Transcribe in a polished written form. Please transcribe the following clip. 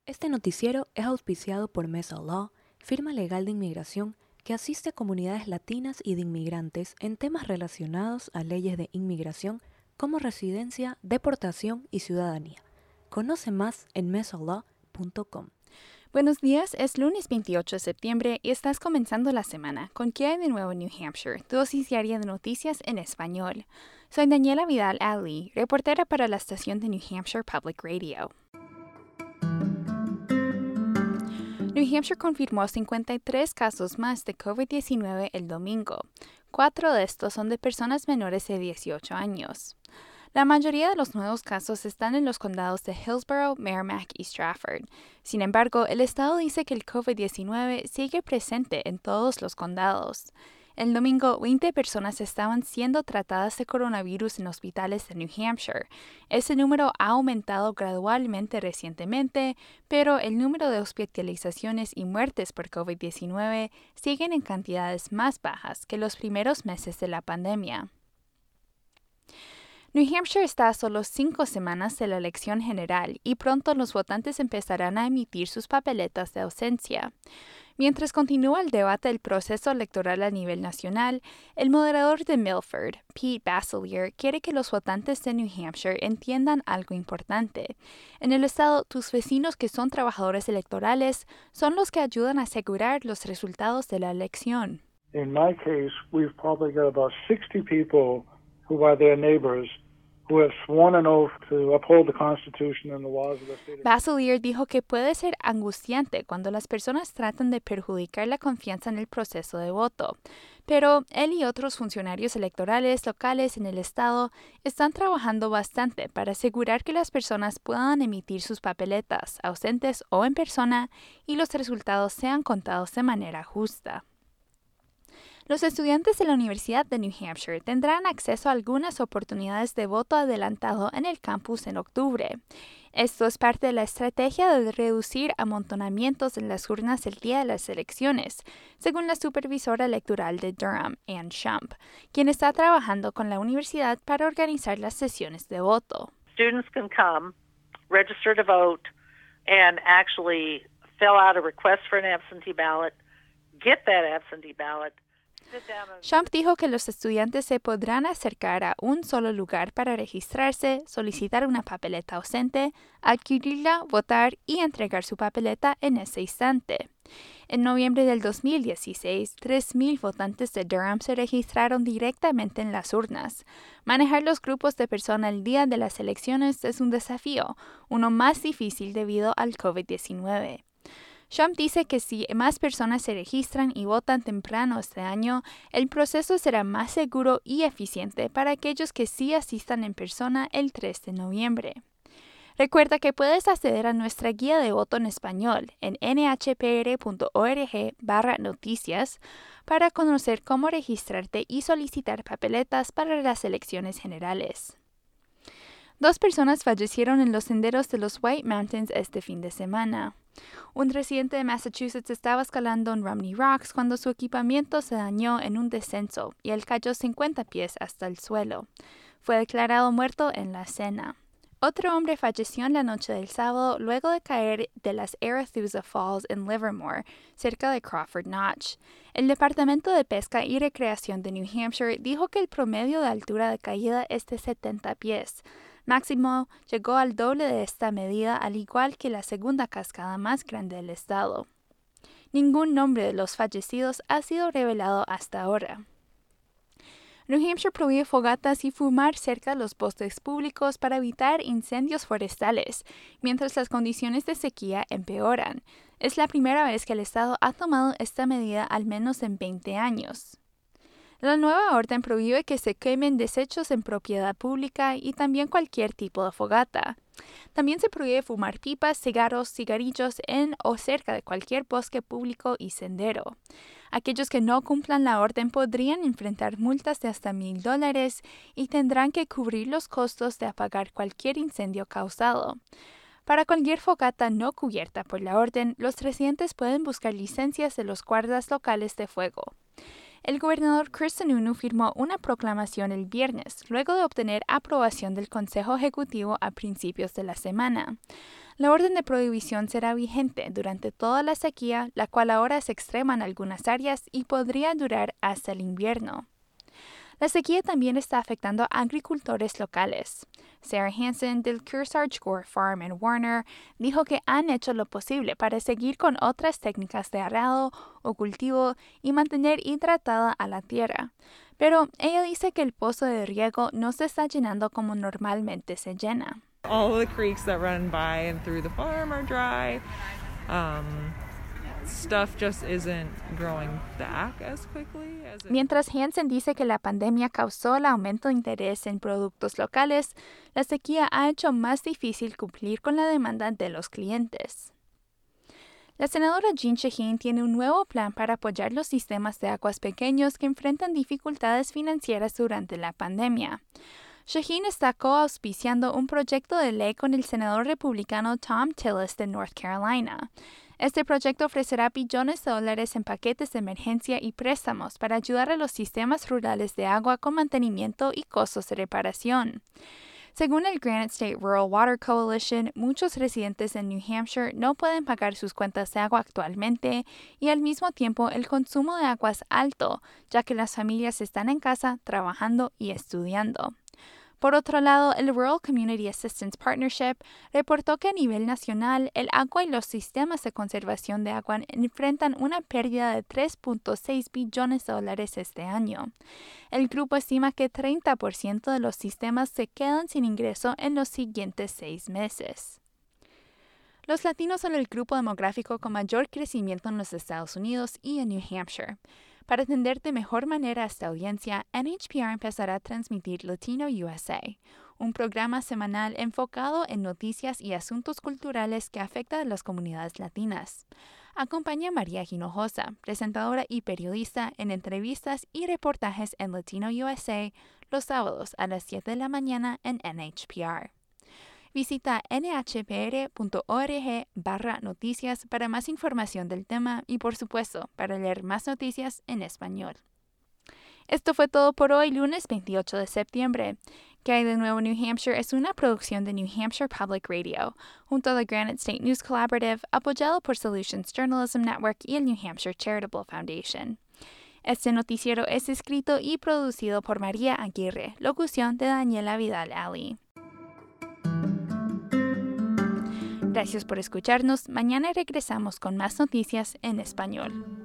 Este noticiero es auspiciado por Mesa Law, firma legal de inmigración que asiste a comunidades latinas y de inmigrantes en temas relacionados a leyes de inmigración como residencia, deportación y ciudadanía. Conoce más en mesalaw.com. Buenos días, es lunes 28 de septiembre y estás comenzando la semana con ¿Qué hay de nuevo en New Hampshire? Tu dosis diaria de noticias en español. Soy Daniela Vidal Ali, reportera para la estación de New Hampshire Public Radio. New Hampshire confirmó 53 casos más de COVID-19 el domingo. 4 de estos son de personas menores de 18 años. La mayoría de los nuevos casos están en los condados de Hillsborough, Merrimack y Strafford. Sin embargo, el estado dice que el COVID-19 sigue presente en todos los condados. El domingo, 20 personas estaban siendo tratadas de coronavirus en hospitales de New Hampshire. Ese número ha aumentado gradualmente recientemente, pero el número de hospitalizaciones y muertes por COVID-19 siguen en cantidades más bajas que los primeros meses de la pandemia. New Hampshire está a solo 5 semanas de la elección general y pronto los votantes empezarán a emitir sus papeletas de ausencia. Mientras continúa el debate del proceso electoral a nivel nacional, el moderador de Milford, Pete Basilier, quiere que los votantes de New Hampshire entiendan algo importante. En el estado, tus vecinos que son trabajadores electorales son los que ayudan a asegurar los resultados de la elección. In my case, we've probably got about 60 people who are their neighbors, who have sworn an oath to uphold the Constitution and the laws of the state. Basilier dijo que puede ser angustiante cuando las personas tratan de perjudicar la confianza en el proceso de voto, pero él y otros funcionarios electorales locales en el estado están trabajando bastante para asegurar que las personas puedan emitir sus papeletas, ausentes o en persona, y los resultados sean contados de manera justa. Los estudiantes de la Universidad de New Hampshire tendrán acceso a algunas oportunidades de voto adelantado en el campus en octubre. Esto es parte de la estrategia de reducir amontonamientos en las urnas el día de las elecciones, según la supervisora electoral de Durham, Ann Shump, quien está trabajando con la universidad para organizar las sesiones de voto. Students can come, register to vote, and actually fill out a request for an absentee ballot, get that absentee ballot. Shump dijo que los estudiantes se podrán acercar a un solo lugar para registrarse, solicitar una papeleta ausente, adquirirla, votar y entregar su papeleta en ese instante. En noviembre del 2016, 3,000 votantes de Durham se registraron directamente en las urnas. Manejar los grupos de personas el día de las elecciones es un desafío, uno más difícil debido al COVID-19. Shump dice que si más personas se registran y votan temprano este año, el proceso será más seguro y eficiente para aquellos que sí asistan en persona el 3 de noviembre. Recuerda que puedes acceder a nuestra guía de voto en español en nhpr.org/noticias para conocer cómo registrarte y solicitar papeletas para las elecciones generales. 2 personas fallecieron en los senderos de los White Mountains este fin de semana. Un residente de Massachusetts estaba escalando en Romney Rocks cuando su equipamiento se dañó en un descenso y él cayó 50 pies hasta el suelo. Fue declarado muerto en la escena. Otro hombre falleció en la noche del sábado luego de caer de las Arethusa Falls en Livermore, cerca de Crawford Notch. El Departamento de Pesca y Recreación de New Hampshire dijo que el promedio de altura de caída es de 70 pies. Máximo llegó al doble de esta medida, al igual que la segunda cascada más grande del estado. Ningún nombre de los fallecidos ha sido revelado hasta ahora. New Hampshire prohíbe fogatas y fumar cerca de los bosques públicos para evitar incendios forestales, mientras las condiciones de sequía empeoran. Es la primera vez que el estado ha tomado esta medida al menos en 20 años. La nueva orden prohíbe que se quemen desechos en propiedad pública y también cualquier tipo de fogata. También se prohíbe fumar pipas, cigarros, cigarrillos en o cerca de cualquier bosque público y sendero. Aquellos que no cumplan la orden podrían enfrentar multas de hasta $1,000 y tendrán que cubrir los costos de apagar cualquier incendio causado. Para cualquier fogata no cubierta por la orden, los residentes pueden buscar licencias de los guardas locales de fuego. El gobernador Chris Sununu firmó una proclamación el viernes, luego de obtener aprobación del Consejo Ejecutivo a principios de la semana. La orden de prohibición será vigente durante toda la sequía, la cual ahora se extrema en algunas áreas y podría durar hasta el invierno. La sequía también está afectando a agricultores locales. Sarah Hansen del Kearsarge Gore Farm en Warner dijo que han hecho lo posible para seguir con otras técnicas de arado o cultivo y mantener hidratada a la tierra. Pero ella dice que el pozo de riego no se está llenando como normalmente se llena. All of the creeks that run by and through the farm are dry. Stuff just isn't growing back as quickly as it... Mientras Hansen dice que la pandemia causó el aumento de interés en productos locales, la sequía ha hecho más difícil cumplir con la demanda de los clientes. La senadora Jeanne Shaheen tiene un nuevo plan para apoyar los sistemas de aguas pequeños que enfrentan dificultades financieras durante la pandemia. Shaheen está co-auspiciando un proyecto de ley con el senador republicano Tom Tillis de North Carolina. Este proyecto ofrecerá billones de dólares en paquetes de emergencia y préstamos para ayudar a los sistemas rurales de agua con mantenimiento y costos de reparación. Según el Granite State Rural Water Coalition, muchos residentes en New Hampshire no pueden pagar sus cuentas de agua actualmente y al mismo tiempo el consumo de agua es alto, ya que las familias están en casa trabajando y estudiando. Por otro lado, el Rural Community Assistance Partnership reportó que a nivel nacional el agua y los sistemas de conservación de agua enfrentan una pérdida de $3.6 billones este año. El grupo estima que 30% de los sistemas se quedan sin ingreso en los siguientes 6 meses. Los latinos son el grupo demográfico con mayor crecimiento en los Estados Unidos y en New Hampshire. Para atender de mejor manera a esta audiencia, NHPR empezará a transmitir Latino USA, un programa semanal enfocado en noticias y asuntos culturales que afectan a las comunidades latinas. Acompaña a María Hinojosa, presentadora y periodista, en entrevistas y reportajes en Latino USA los sábados a las 7 de la mañana en NHPR. Visita nhpr.org/noticias para más información del tema y, por supuesto, para leer más noticias en español. Esto fue todo por hoy, lunes 28 de septiembre. ¿Qué hay de nuevo New Hampshire? Es una producción de New Hampshire Public Radio, junto a la Granite State News Collaborative, apoyado por Solutions Journalism Network y el New Hampshire Charitable Foundation. Este noticiero es escrito y producido por María Aguirre, locución de Daniela Vidal Ali. Gracias por escucharnos. Mañana regresamos con más noticias en español.